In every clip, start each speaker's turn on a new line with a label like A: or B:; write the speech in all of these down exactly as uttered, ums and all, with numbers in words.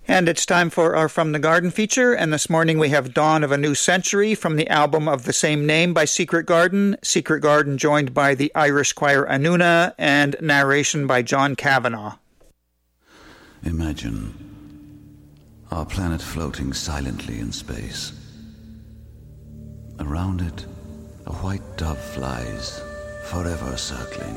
A: And it's time for our From the Garden feature, and this morning we have Dawn of a New Century from the album of the same name by Secret Garden. Secret Garden joined by the Irish choir Anuna and narration by John Kavanagh.
B: Imagine our planet floating silently in space. Around it, a white dove flies, forever circling.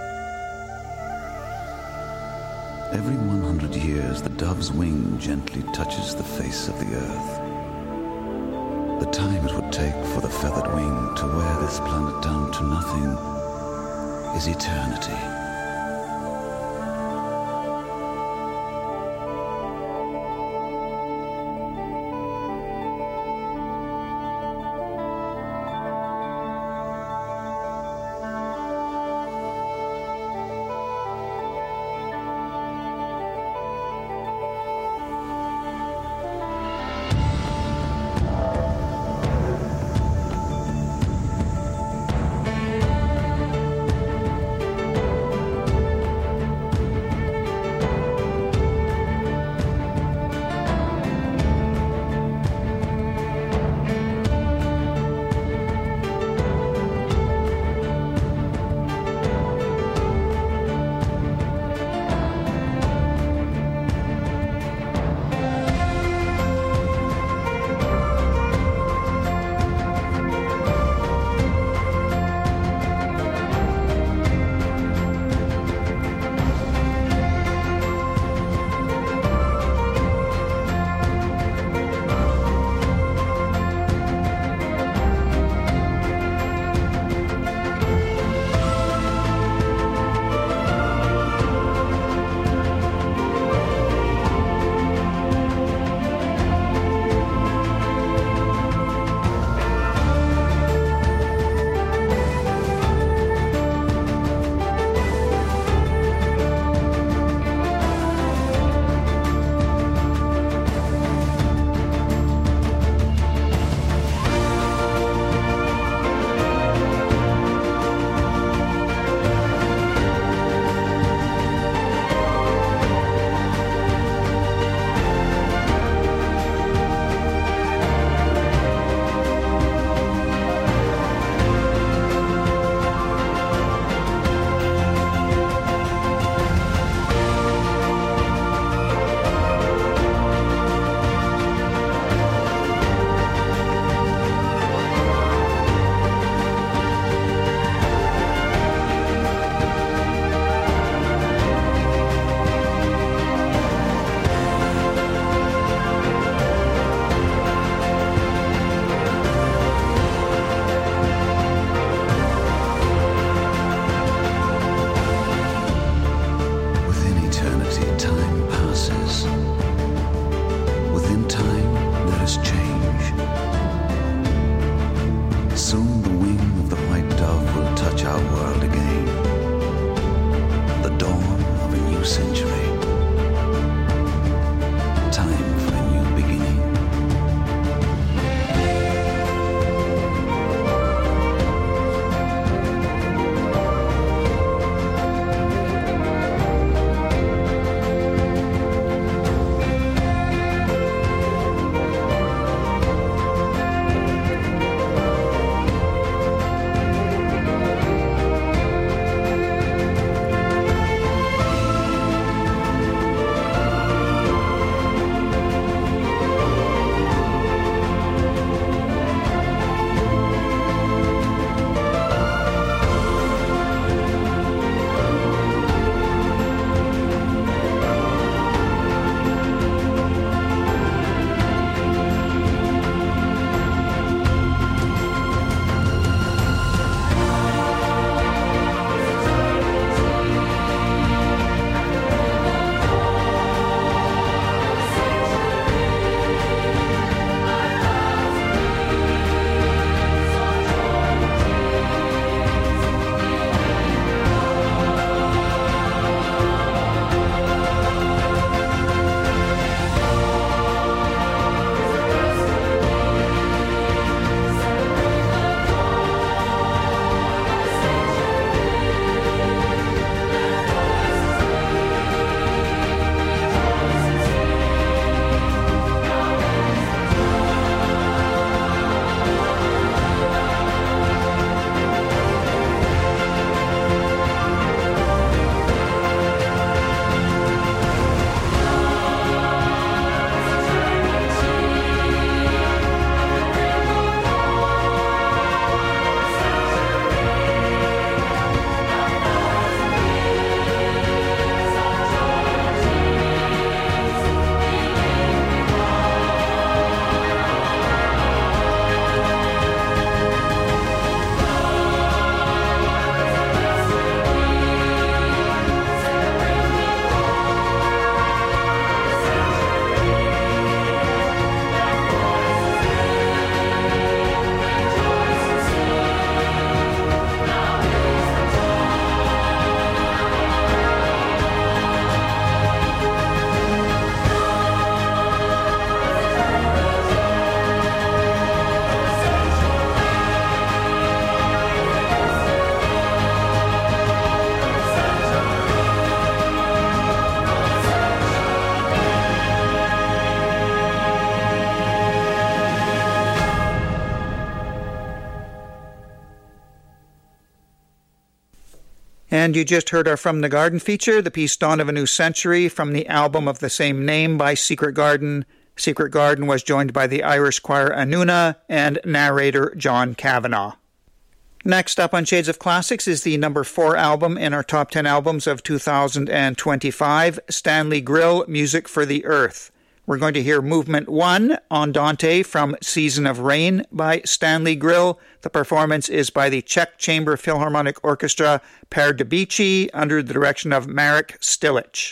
B: Every one hundred years, the dove's wing gently touches the face of the earth. The time it would take for the feathered wing to wear this planet down to nothing is eternity.
A: And you just heard our From the Garden feature, the piece Dawn of a New Century, from the album of the same name by Secret Garden. Secret Garden was joined by the Irish choir Anuna and narrator John Kavanagh. Next up on Shades of Classics is the number four album in our top ten albums of two thousand twenty-five, Stanley Grill, Music for the Earth. We're going to hear Movement one, Andante, from Season of Rain by Stanley Grill. The performance is by the Czech Chamber Philharmonic Orchestra Pardubice under the direction of Marek Stilic.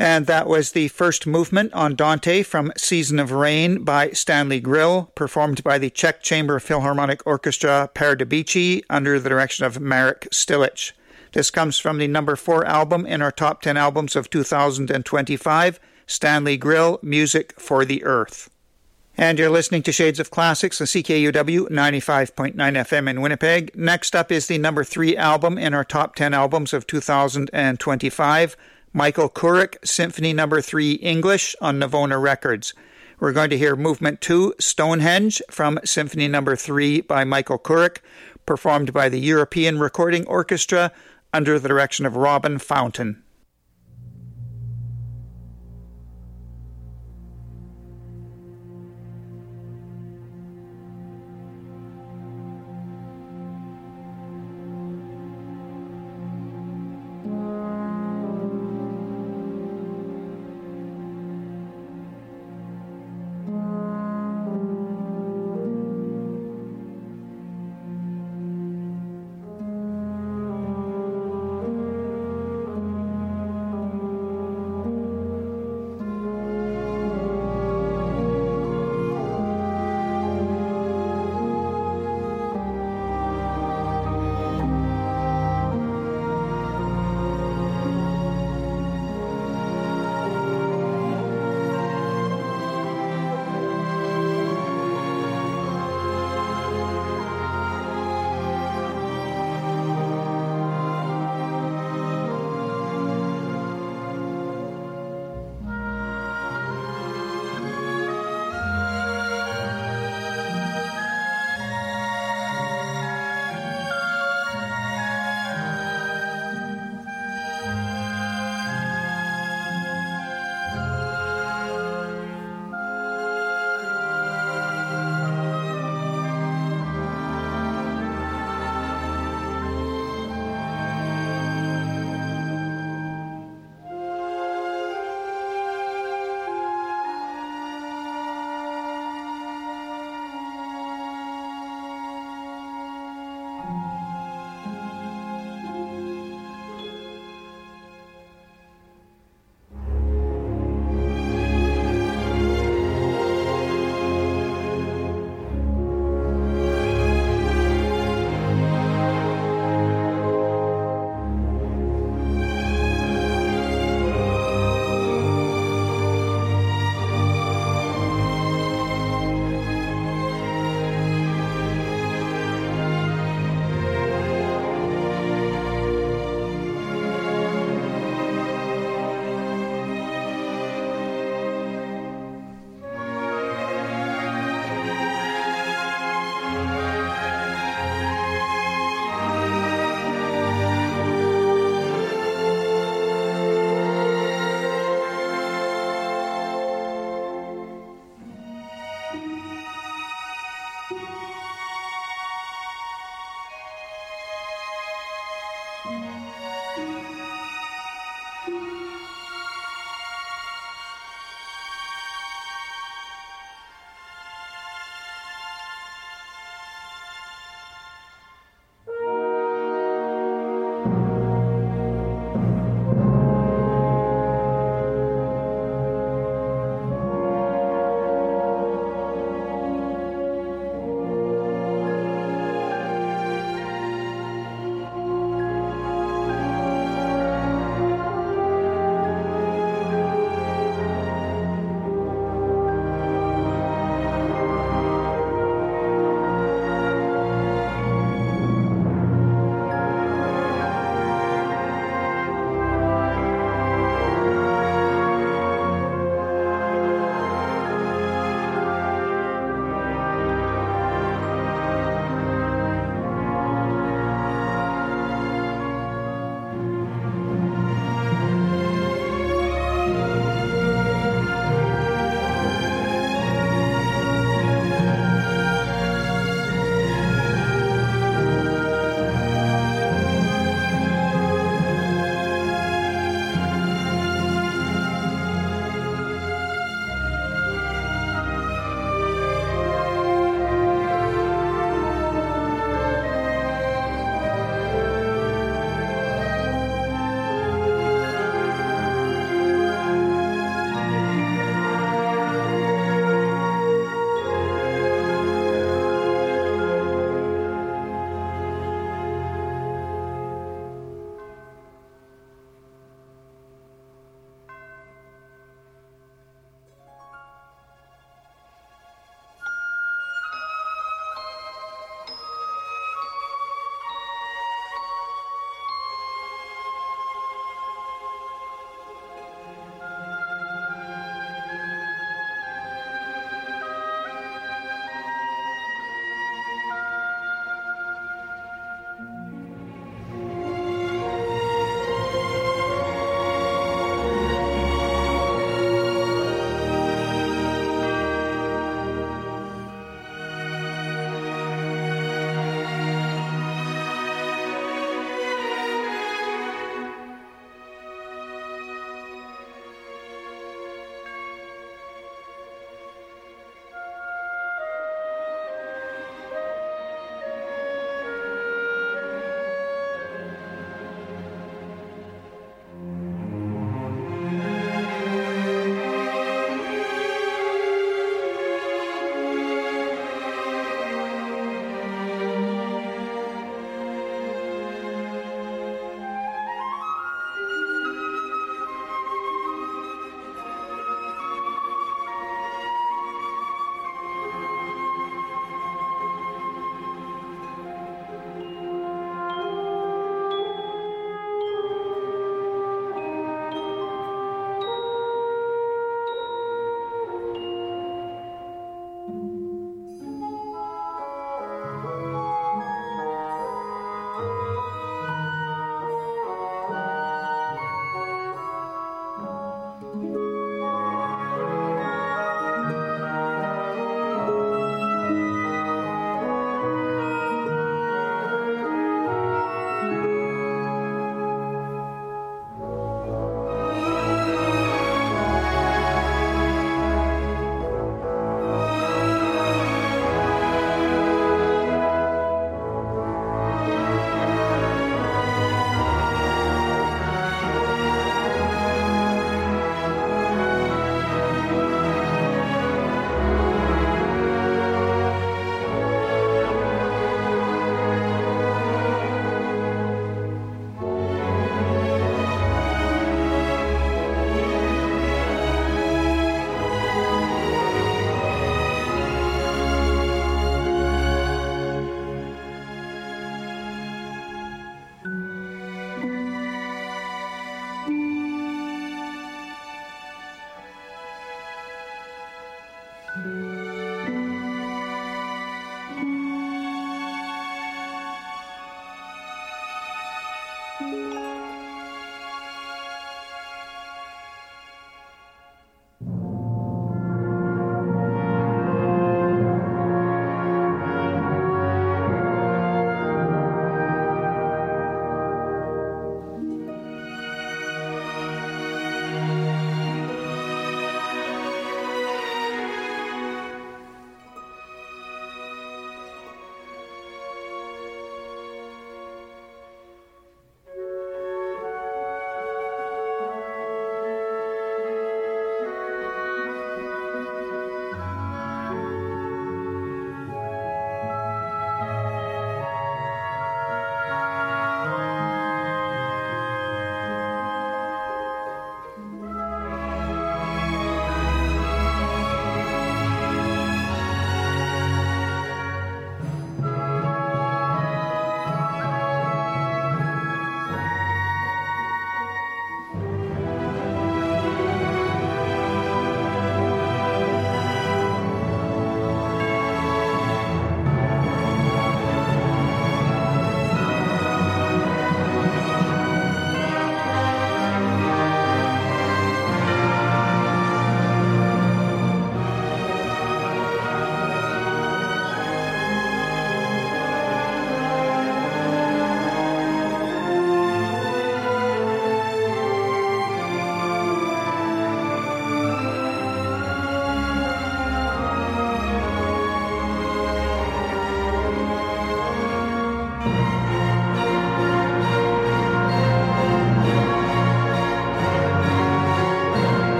A: And that was the first movement on Dante from Season of Rain by Stanley Grill, performed by the Czech Chamber Philharmonic Orchestra Pardubice under the direction of Marek Stilic. This comes from the number four album in our top ten albums of two thousand twenty-five, Stanley Grill, Music for the Earth. And you're listening to Shades of Classics on C K U W ninety-five point nine F M in Winnipeg. Next up is the number three album in our top ten albums of two thousand twenty-five, Michael Kurik, Symphony Number three English on Navona Records. We're going to hear Movement two, Stonehenge, from Symphony Number three by Michael Kurik, performed by the European Recording Orchestra under the direction of Robin Fountain.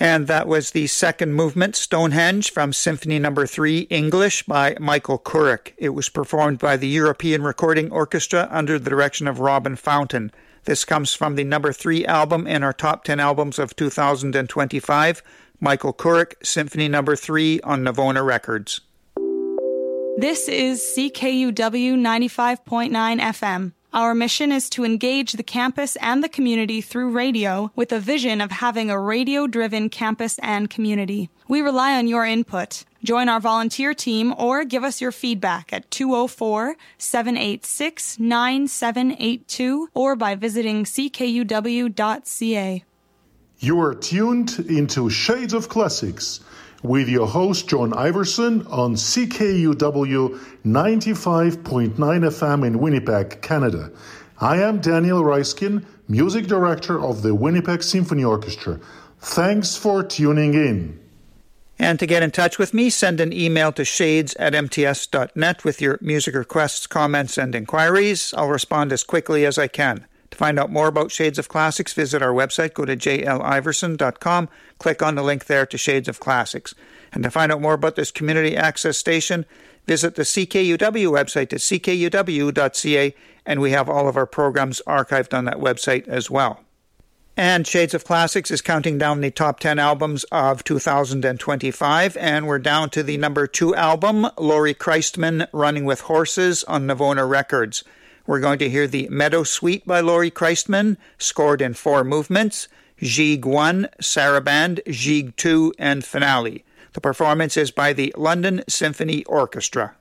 A: And that was the second movement, Stonehenge, from Symphony Number three, English, by Michael Kurek. It was performed by the European Recording Orchestra under the direction of Robin Fountain. This comes from the number three album in our top ten albums of two thousand twenty-five, Michael Kurek, Symphony Number three on Navona Records.
C: This is C K U W ninety-five point nine F M. Our mission is to engage the campus and the community through radio with a vision of having a radio-driven campus and community. We rely on your input. Join our volunteer team or give us your feedback at two oh four, seven eight six, nine seven eight two or by visiting c k u w dot c a.
D: You are tuned into Shades of Classics with your host John Iverson on C K U W ninety-five point nine F M in Winnipeg, Canada. I am Daniel Reiskin, Music Director of the Winnipeg Symphony Orchestra. Thanks for tuning in.
A: And to get in touch with me, send an email to shades at m t s dot net with your music requests, comments, and inquiries. I'll respond as quickly as I can. To find out more about Shades of Classics, visit our website, go to j l iverson dot com, click on the link there to Shades of Classics. And to find out more about this community access station, visit the C K U W website at c k u w dot c a, and we have all of our programs archived on that website as well. And Shades of Classics is counting down the top ten albums of two thousand twenty-five, and we're down to the number two album, Laurie Christman, Running with Horses on Navona Records. We're going to hear the Meadow Suite by Laurie Christman, scored in four movements, Gigue one, Sarabande, Gigue two, and Finale. The performance is by the London Symphony Orchestra.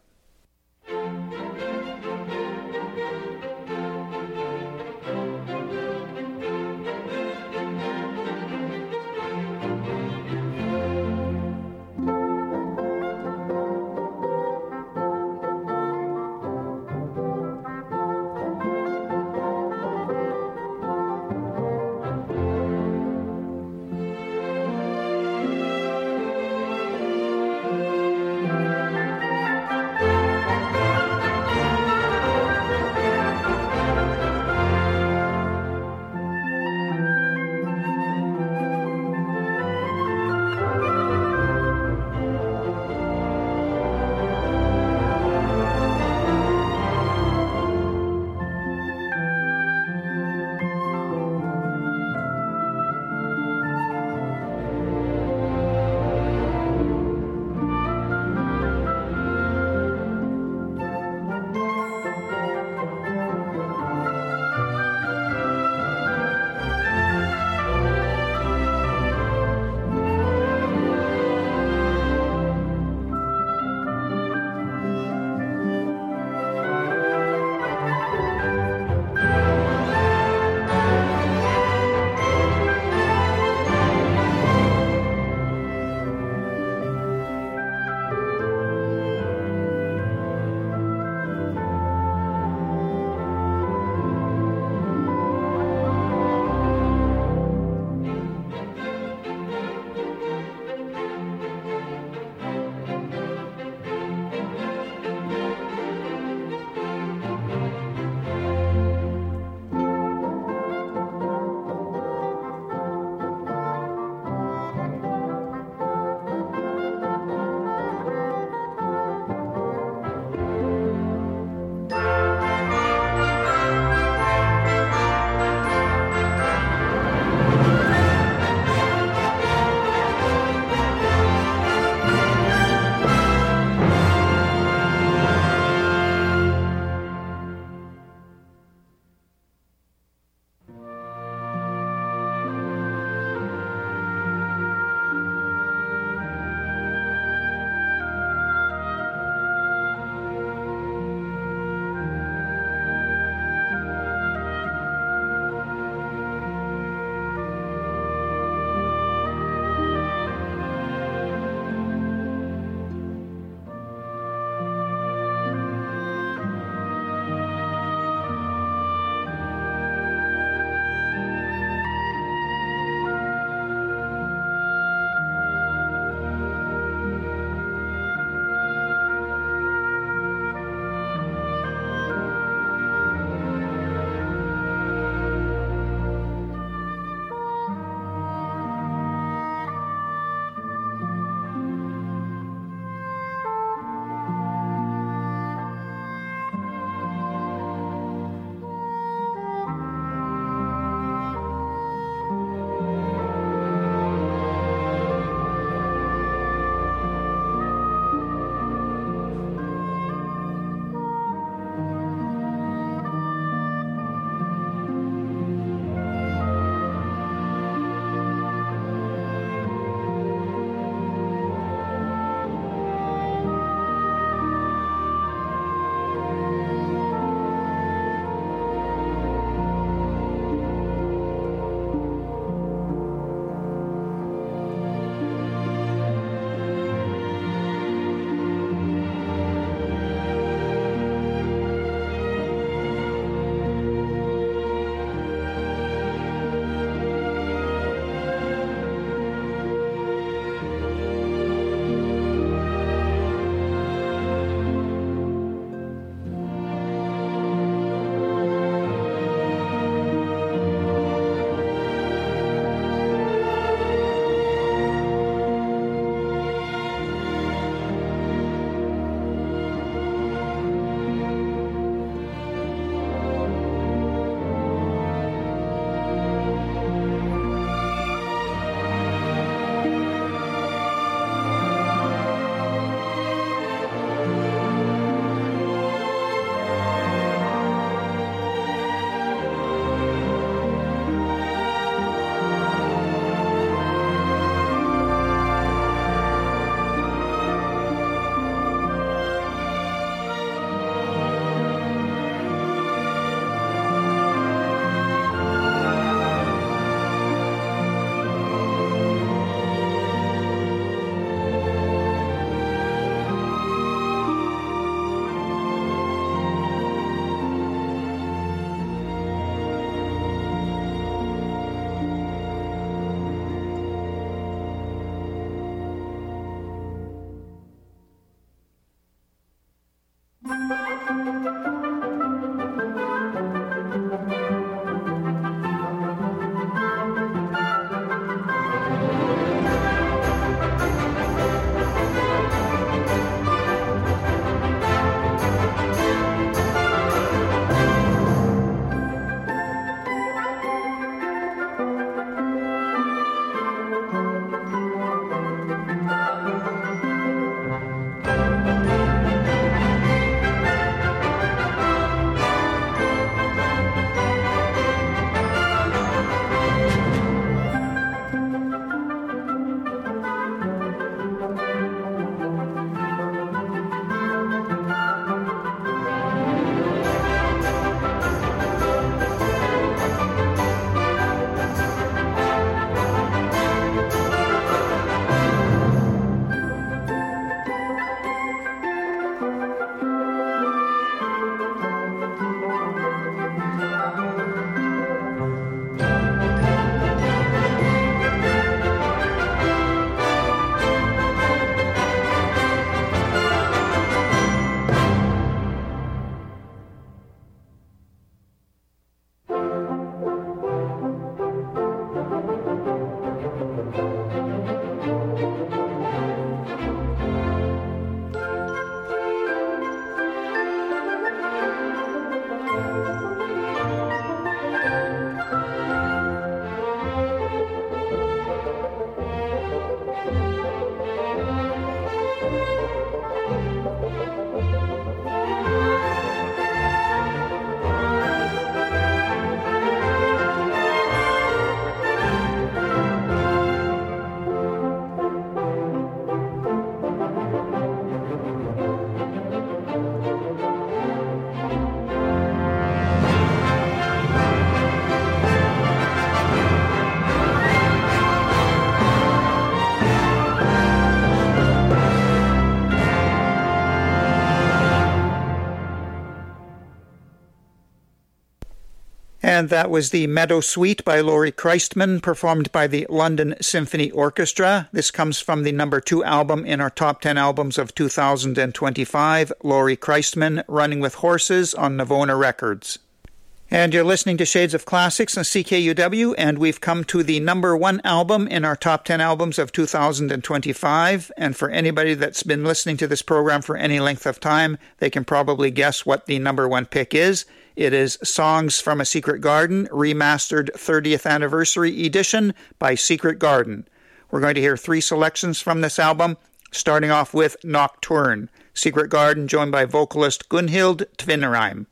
A: And that was the Meadow Suite by Laurie Christman, performed by the London Symphony Orchestra. This comes from the number two album in our top ten albums of two thousand twenty-five, Laurie Christman, Running with Horses on Navona Records. And you're listening to Shades of Classics on C K U W, and we've come to the number one album in our top ten albums of two thousand twenty-five. And for anybody that's been listening to this program for any length of time, they can probably guess what the number one pick is. It is Songs from a Secret Garden, remastered thirtieth Anniversary Edition by Secret Garden. We're going to hear three selections from this album, starting off with Nocturne. Secret Garden joined by vocalist Gunhild Tvinnereim.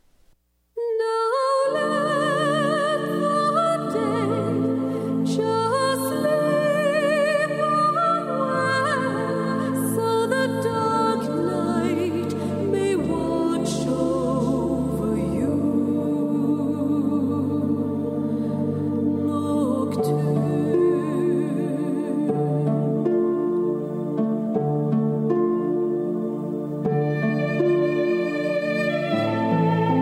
E: Thank you.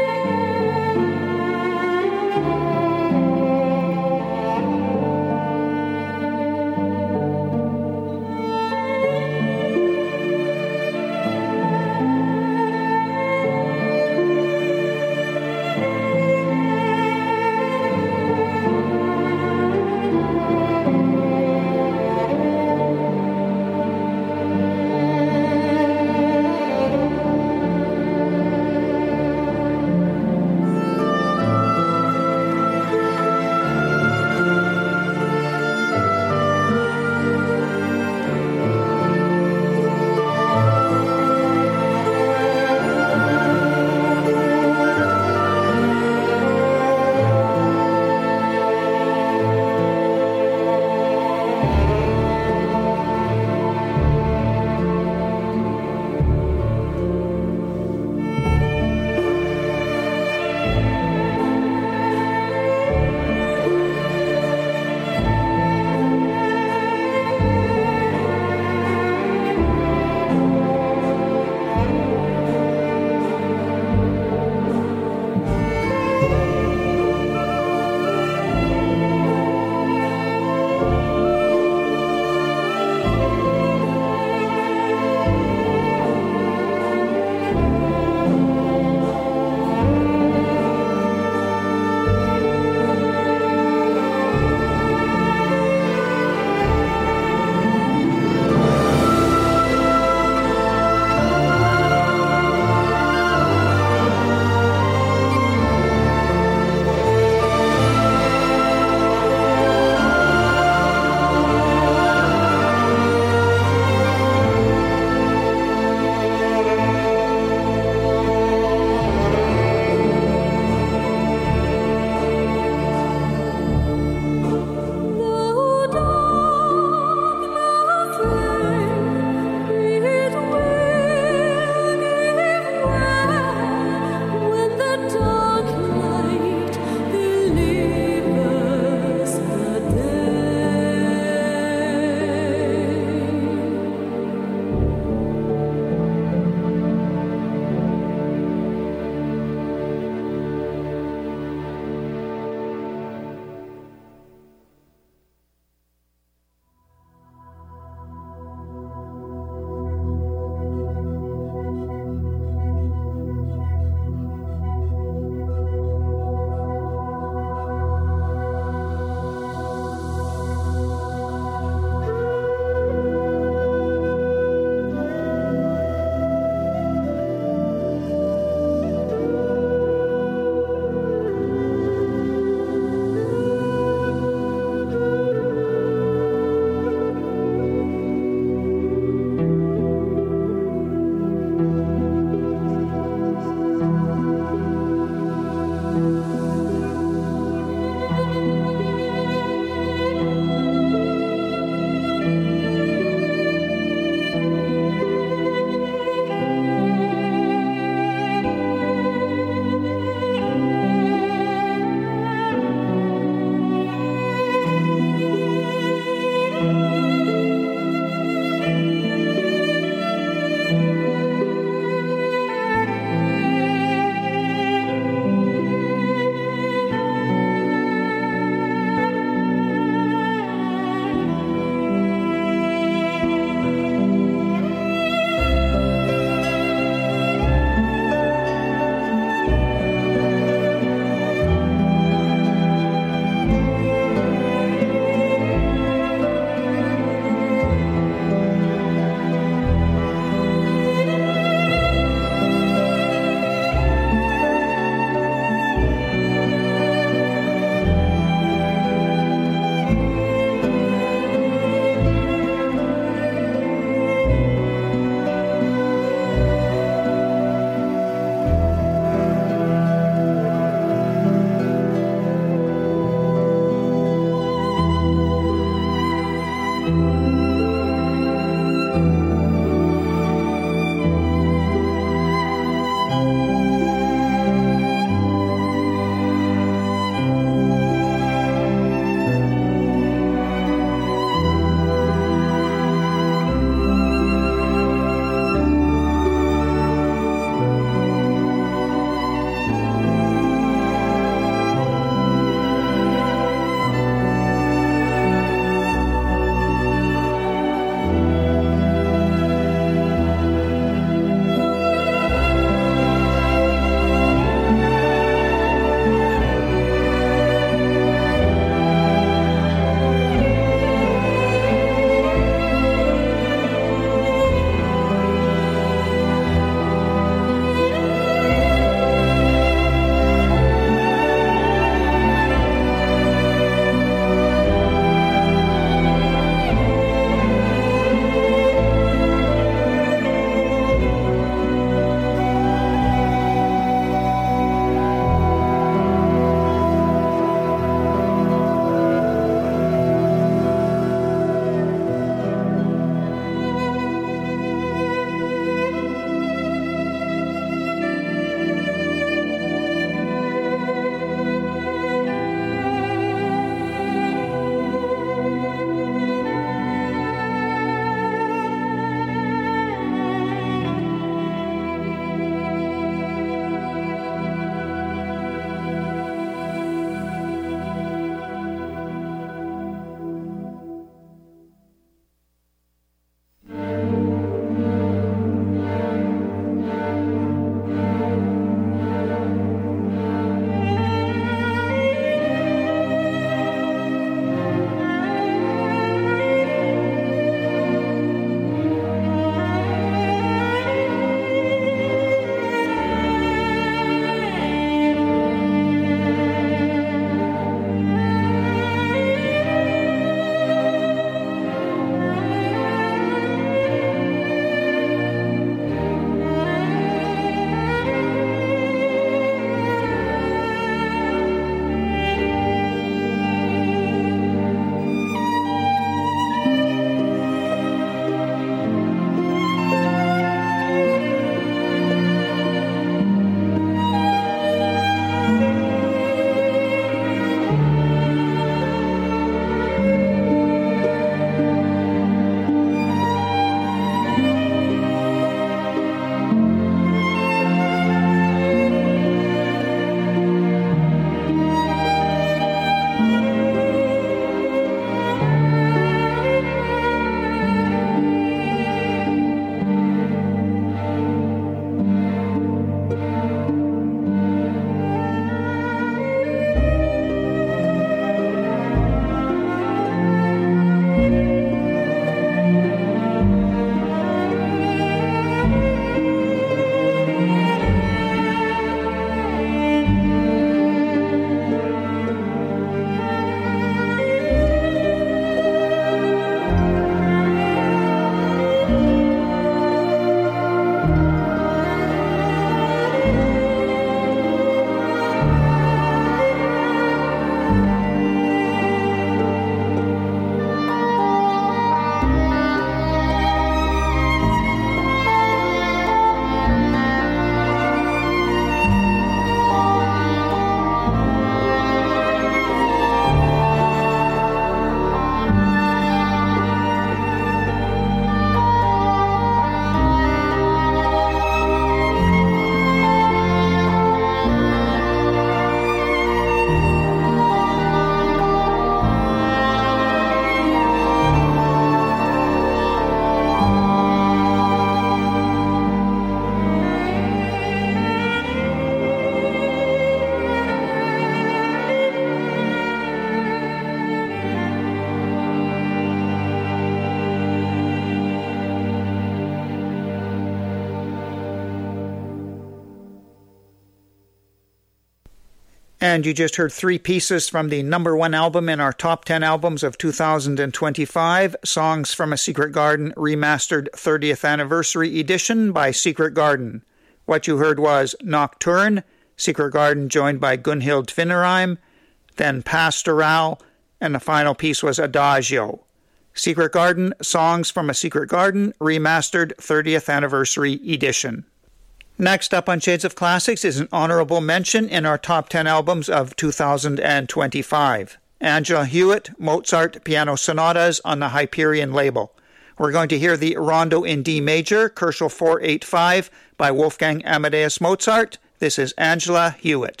A: And you just heard three pieces from the number one album in our top ten albums of two thousand twenty-five, Songs from a Secret Garden Remastered thirtieth Anniversary Edition by Secret Garden. What you heard was Nocturne, Secret Garden joined by Gunhild Tvinnereim, then Pastoral, and the final piece was Adagio. Secret Garden, Songs from a Secret Garden Remastered thirtieth Anniversary Edition. Next up on Shades of Classics is an honorable mention in our top ten albums of two thousand twenty-five. Angela Hewitt, Mozart Piano Sonatas on the Hyperion label. We're going to hear the Rondo in D major, Koelschel four eighty-five by Wolfgang Amadeus Mozart. This is Angela Hewitt.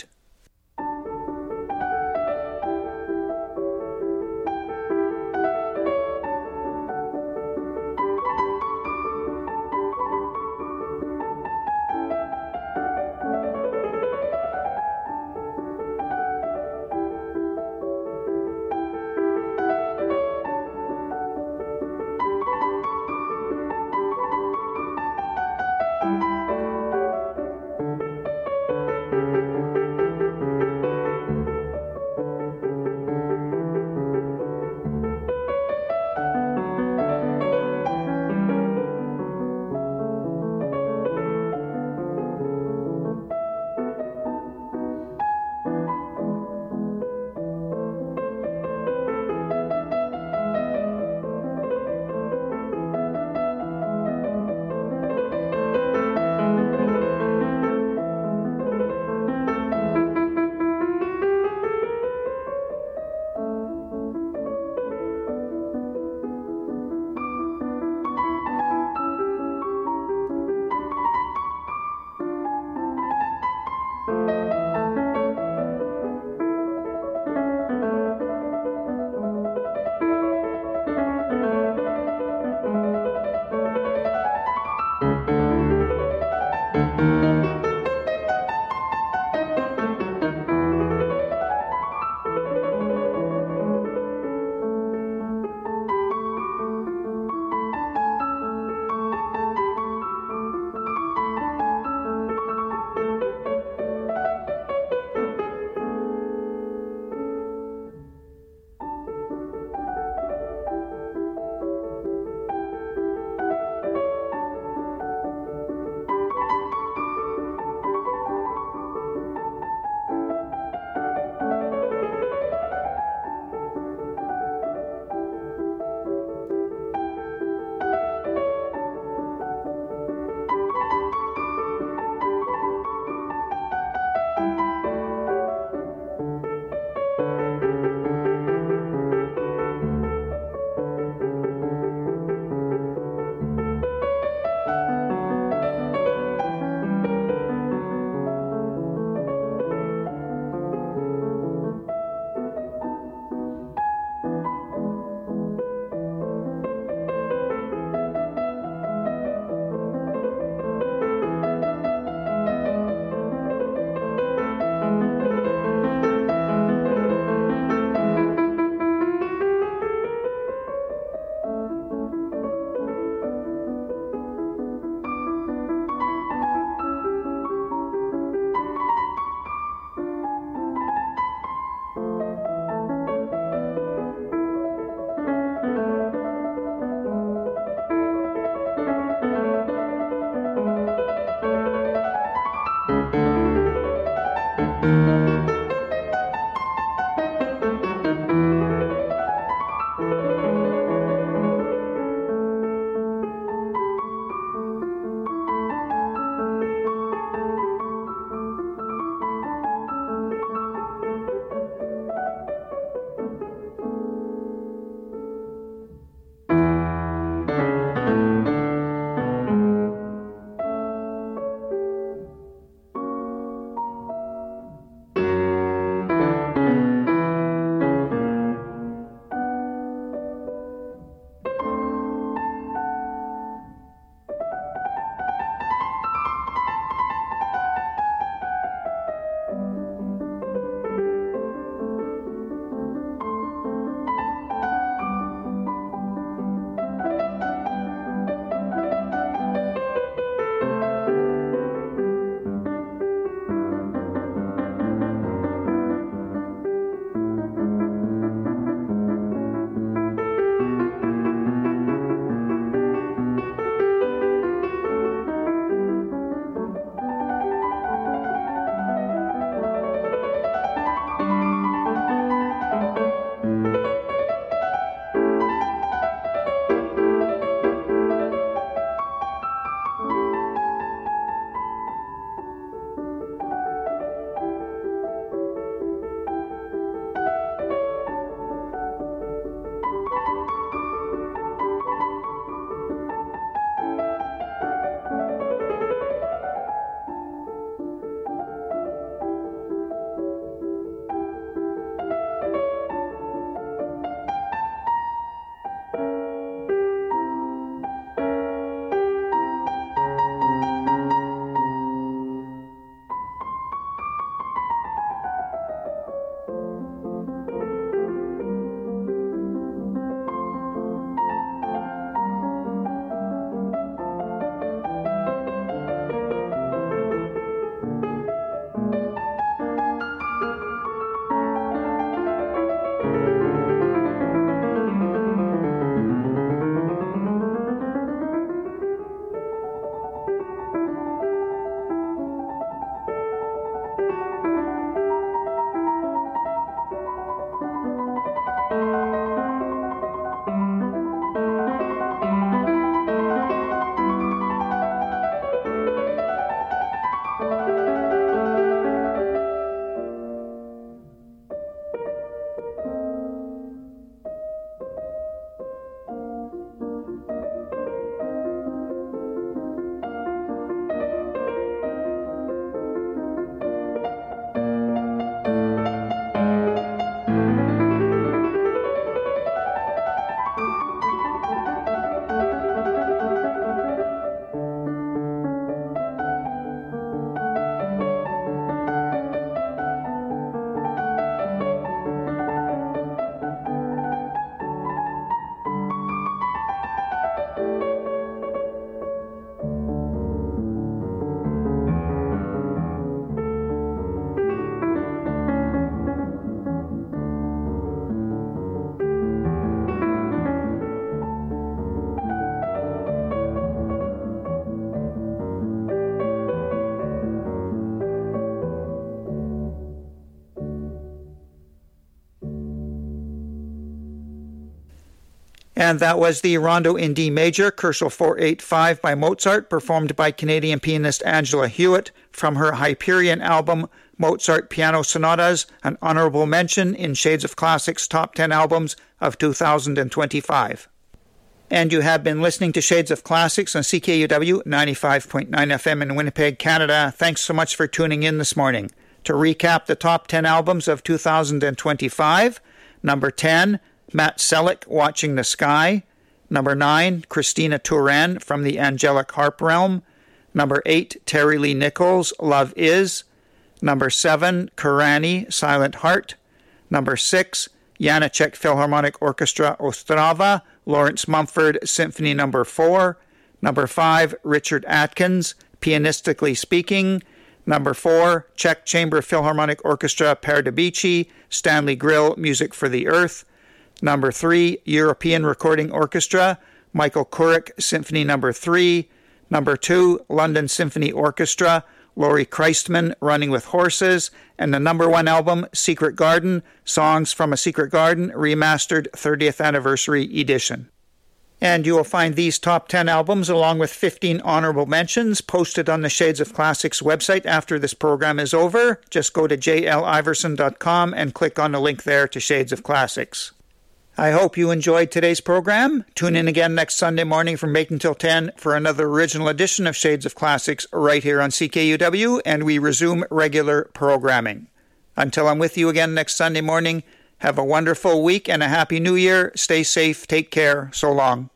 A: And that was the Rondo in D Major, Koszul four eighty-five by Mozart, performed by Canadian pianist Angela Hewitt from her Hyperion album, Mozart Piano Sonatas, an honorable mention in Shades of Classics Top ten Albums of two thousand twenty-five. And you have been listening to Shades of Classics on C K U W ninety-five point nine F M in Winnipeg, Canada. Thanks so much for tuning in this morning. To recap the top ten albums of two thousand twenty-five, number ten, Matt Selleck, Watching the Sky. Number nine, Christina Turan from the Angelic Harp Realm. Number eight, Terry Lee Nichols, Love Is. Number seven, Kurani, Silent Heart. Number six, Janáček Philharmonic Orchestra Ostrava, Lawrence Mumford, Symphony Number four. Number five, Richard Atkins, Pianistically Speaking. Number four, Czech Chamber Philharmonic Orchestra Pardubice, Stanley Grill, Music for the Earth. Number three, European Recording Orchestra, Michael Kurik, Symphony Number three. Number two, London Symphony Orchestra, Laurie Christman, Running with Horses. And the number one album, Secret Garden, Songs from a Secret Garden, Remastered thirtieth Anniversary Edition. And you will find these top ten albums along with fifteen honorable mentions posted on the Shades of Classics website after this program is over. Just go to j l iverson dot com and click on the link there to Shades of Classics. I hope you enjoyed today's program. Tune in again next Sunday morning from eight until ten for another original edition of Shades of Classics right here on C K U W, and we resume regular programming. Until I'm with you again next Sunday morning, have a wonderful week and a happy new year. Stay safe. Take care. So long.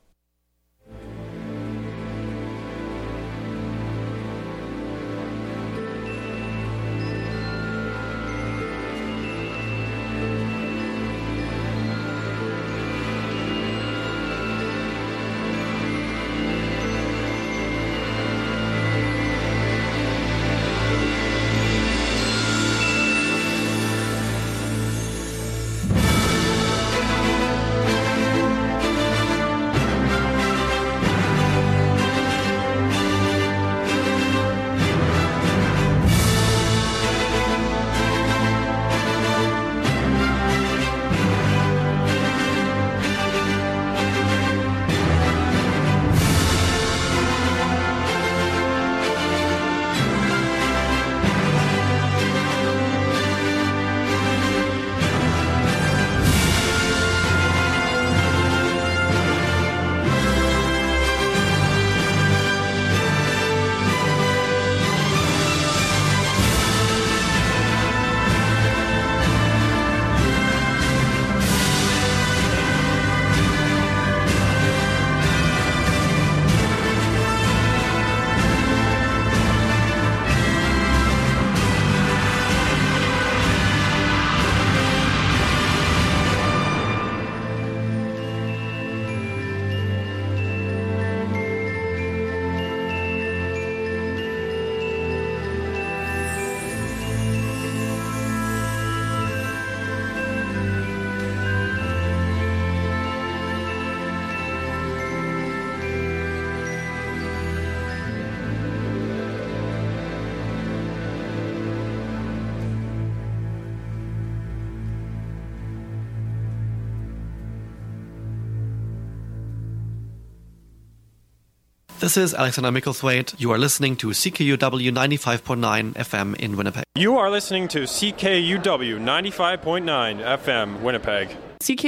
E: This is Alexander Micklethwaite. You are listening to C K U W ninety-five point nine F M in Winnipeg.
F: You are listening to C K U W ninety-five point nine F M, Winnipeg.
G: C K